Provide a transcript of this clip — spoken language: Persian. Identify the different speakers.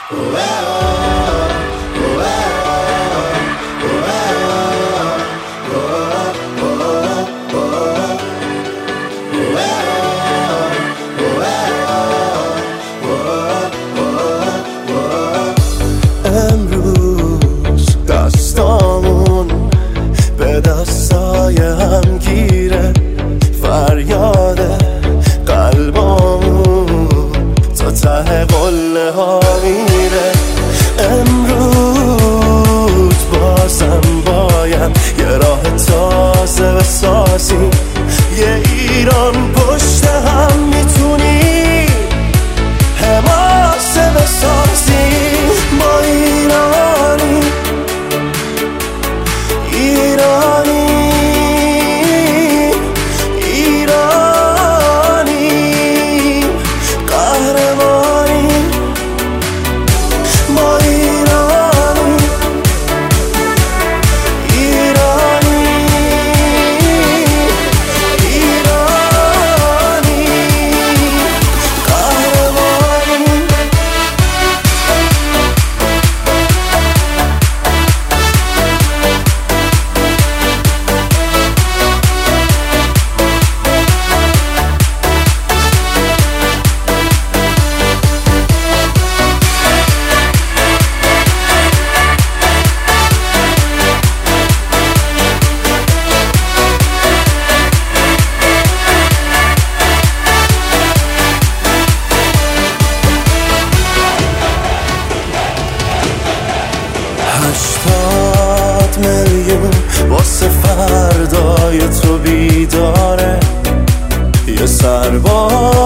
Speaker 1: امروز دستامون به دستای هم گیره، فریاد قلبامون تا ته قله ها میره. امروز بازم باید یه راه تازه بسازیم، یه ایران پشت هم میتونی حماسه بسازیم. ما ایرانی ایرانی ایرانی قهرمانی. ما ایرانی ایرانی ایرانی قهرمانی. میلیون واسه فردای تو بیداره، یه سرباز